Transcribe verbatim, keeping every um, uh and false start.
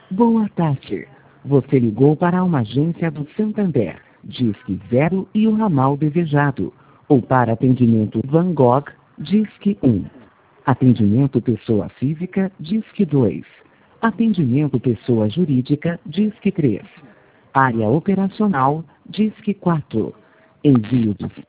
Boa tarde. Você ligou para uma agência do Santander, Disque Zero e o ramal desejado. Ou para atendimento Van Gogh, Disque um. Atendimento pessoa física, Disque dois. Atendimento pessoa jurídica, Disque três. Área operacional, Disque quatro. Envio de